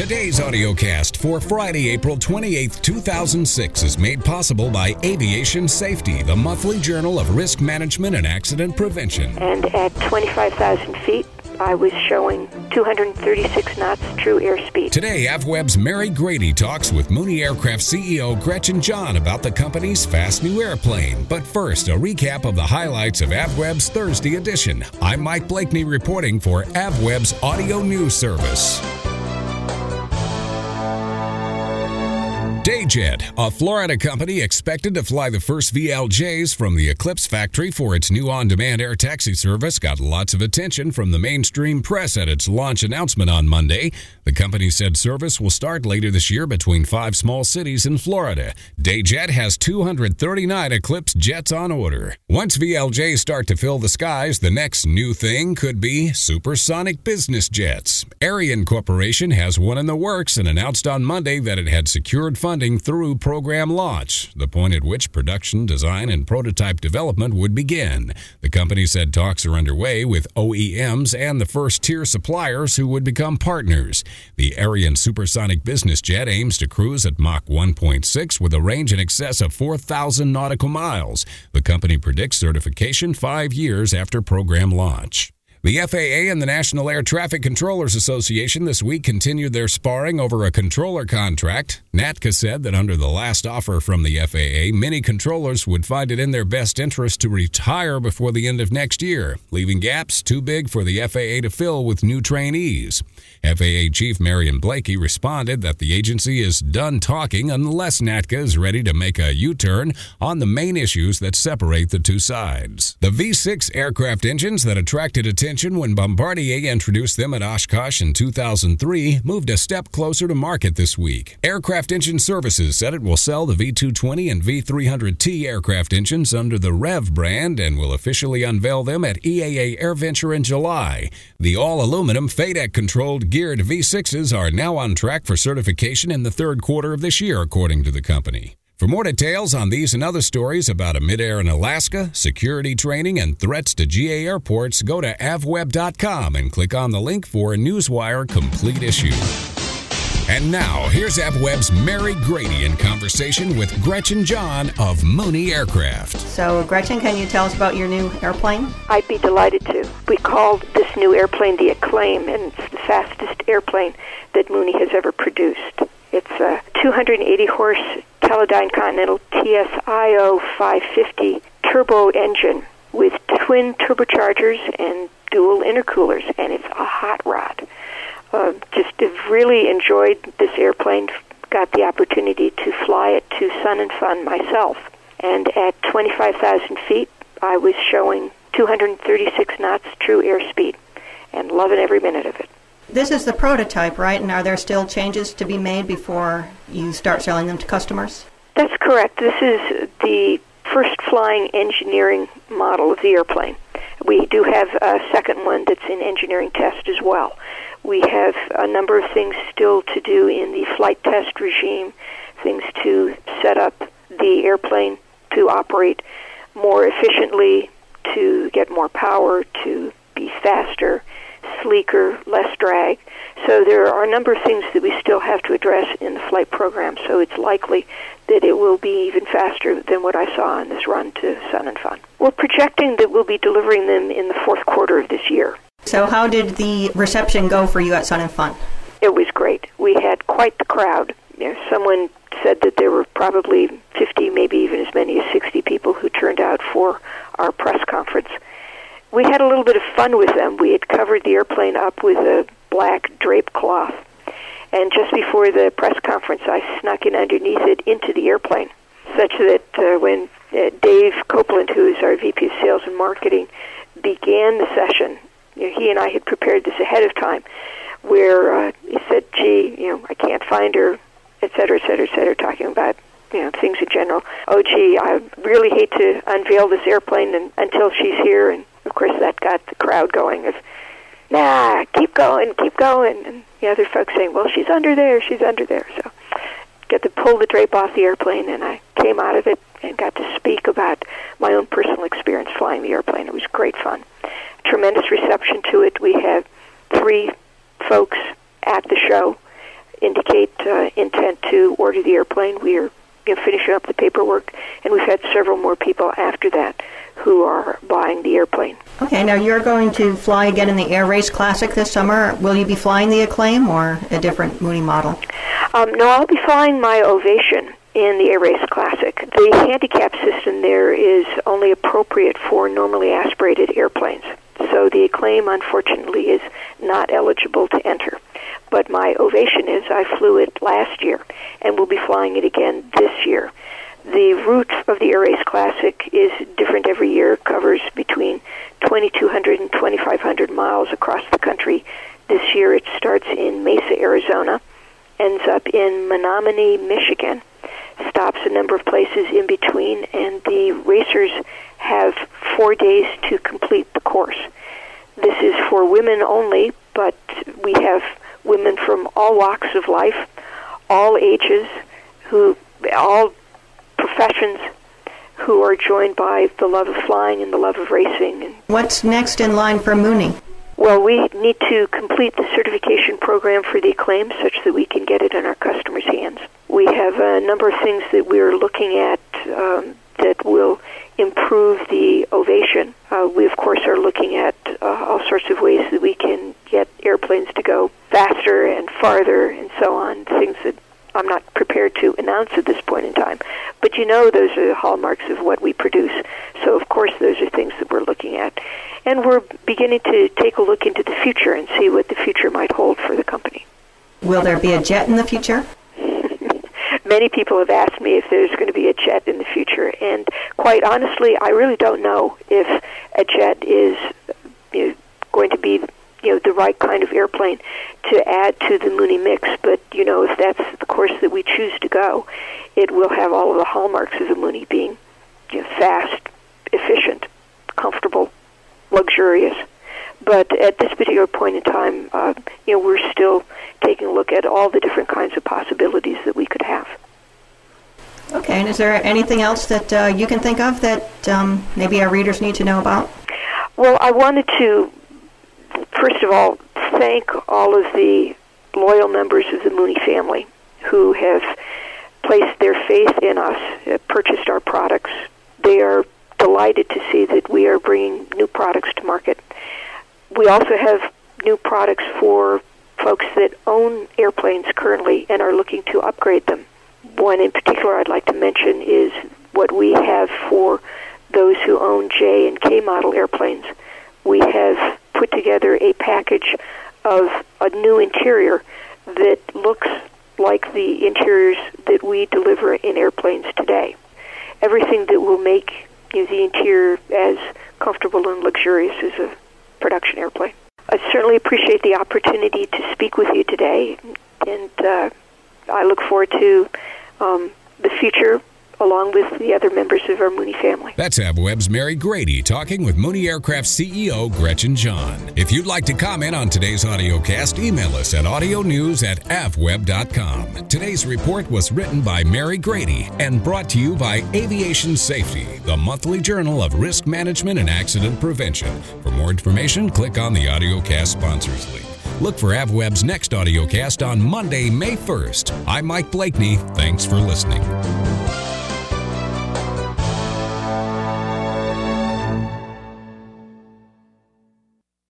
Today's audiocast for Friday, April 28th, 2006 is made possible by Aviation Safety, the monthly journal of risk management and accident prevention. And at 25,000 feet, I was showing 236 knots true airspeed. Today, AvWeb's Mary Grady talks with Mooney Aircraft CEO Gretchen John about the company's fast new airplane. But first, a recap of the highlights of AvWeb's Thursday edition. I'm Mike Blakeney reporting for AvWeb's audio news service. DayJet, a Florida company expected to fly the first VLJs from the Eclipse factory for its new on-demand air taxi service, got lots of attention from the mainstream press at its launch announcement on Monday. The company said service will start later this year between 5 small cities in Florida. DayJet has 239 Eclipse jets on order. Once VLJs start to fill the skies, the next new thing could be supersonic business jets. Ariane Corporation has one in the works and announced on Monday that it had secured funding through program launch, the point at which production, design, and prototype development would begin. The company said talks are underway with OEMs and the first-tier suppliers who would become partners. The Ariane supersonic business jet aims to cruise at Mach 1.6 with a range in excess of 4,000 nautical miles. The company predicts certification 5 years after program launch. The FAA and the National Air Traffic Controllers Association this week continued their sparring over a controller contract. NATCA said that under the last offer from the FAA, many controllers would find it in their best interest to retire before the end of next year, leaving gaps too big for the FAA to fill with new trainees. FAA Chief Marion Blakey responded that the agency is done talking unless NATCA is ready to make a U-turn on the main issues that separate the two sides. The V6 aircraft engines that attracted attention when Bombardier introduced them at Oshkosh in 2003 moved a step closer to market this week. Aircraft Engine Services said it will sell the V220 and V300T aircraft engines under the REV brand and will officially unveil them at EAA AirVenture in July. The all-aluminum FADEC-controlled geared V6s are now on track for certification in the third quarter of this year, according to the company. For more details on these and other stories about a midair in Alaska, security training, and threats to GA airports, go to avweb.com and click on the link for a Newswire complete issue. And now, here's AvWeb's Mary Grady in conversation with Gretchen John of Mooney Aircraft. So, Gretchen, can you tell us about your new airplane? I'd be delighted to. We called this new airplane the Acclaim, and it's the fastest airplane that Mooney has ever produced. It's a 280-horse Teledyne Continental TSIO 550 turbo engine with twin turbochargers and dual intercoolers, and it's a hot rod. Just have really enjoyed this airplane. Got the opportunity to fly it to Sun and Fun myself. And at 25,000 feet, I was showing 236 knots true airspeed and loving every minute of it. This is the prototype, right? And are there still changes to be made before you start selling them to customers? That's correct. This is the first flying engineering model of the airplane. We do have a second one that's in engineering test as well. We have a number of things still to do in the flight test regime, things to set up the airplane to operate more efficiently, to get more power, to be faster, sleeker, less drag. So there are a number of things that we still have to address in the flight program, so it's likely that it will be even faster than what I saw on this run to Sun and Fun. We're projecting that we'll be delivering them in the fourth quarter of this year. So how did the reception go for you at Sun and Fun? It was great. We had quite the crowd. Someone said that there were probably 50, maybe even as many as 60 people who turned out for our press conference. We had a little bit of fun with them. We had covered the airplane up with a black drape cloth. And just before the press conference, I snuck in underneath it into the airplane, such that when Dave Copeland, who is our VP of Sales and Marketing, began the session, he and I had prepared this ahead of time, where he said, gee, I can't find her, et cetera, talking about things in general. Oh, gee, I really hate to unveil this airplane until she's here. And, of course, that got the crowd going of, nah, keep going. And the other folks saying, well, she's under there. So got to pull the drape off the airplane, and I came out of it and got to speak about my own personal experience flying the airplane. It was great fun. Tremendous reception to it. We had 3 folks at the show indicate intent to order the airplane. We are finishing up the paperwork, and we've had several more people after that who are buying the airplane. Okay, now you're going to fly again in the Air Race Classic this summer. Will you be flying the Acclaim or a different Mooney model? No, I'll be flying my Ovation in the Air Race Classic. The handicap system there is only appropriate for normally aspirated airplanes. So the Acclaim, unfortunately, is not eligible to enter. But my Ovation is. I flew it last year and will be flying it again this year. The route of the Air Race Classic is different every year. It covers between 2,200 and 2,500 miles across the country. This year it starts in Mesa, Arizona, ends up in Menominee, Michigan, stops a number of places in between, and the racers have 4 days to complete the course. This is for women only, but we have women from all walks of life, all ages, all professions, who are joined by the love of flying and the love of racing. What's next in line for Mooney? Well, we need to complete the certification program for the Acclaim such that we can get it in our customers' hands. We have a number of things that we're looking at that will improve the Ovation. We, of course, are looking at all sorts of ways that we can get airplanes to go faster and farther and so on, things that I'm not prepared to announce at this point in time. But those are the hallmarks of what we produce. So, of course, those are things that we're looking at. And we're beginning to take a look into the future and see what the future might hold for the company. Will there be a jet in the future? Many people have asked me if there's going to be a jet in the future. And quite honestly, I really don't know if a jet is going to be the right kind of airplane to add to the Mooney mix. But, if that's the course that we choose to go, it will have all of the hallmarks of the Mooney, being fast, efficient, comfortable, luxurious. But at this particular point in time, we're still taking a look at all the different kinds of possibilities that we could have. Okay, and is there anything else that you can think of that maybe our readers need to know about? Well, I wanted to, first of all, thank all of the loyal members of the Mooney family who have placed their faith in us, purchased our products. They are delighted to see that we are bringing new products to market. We also have new products for folks that own airplanes currently and are looking to upgrade them. One in particular I'd like to mention is what we have for those who own J and K model airplanes. We have put together a package of a new interior that looks like the interiors that we deliver in airplanes today. Everything that will make the interior as comfortable and luxurious as a production airplane. I certainly appreciate the opportunity to speak with you today, and I look forward to the future along with the other members of our Mooney family. That's AvWeb's Mary Grady talking with Mooney Aircraft CEO Gretchen John. If you'd like to comment on today's audiocast, email us at audionews@avweb.com. Today's report was written by Mary Grady and brought to you by Aviation Safety, the monthly journal of risk management and accident prevention. For more information, click on the audiocast sponsors link. Look for AvWeb's next audiocast on Monday, May 1st. I'm Mike Blakeney. Thanks for listening.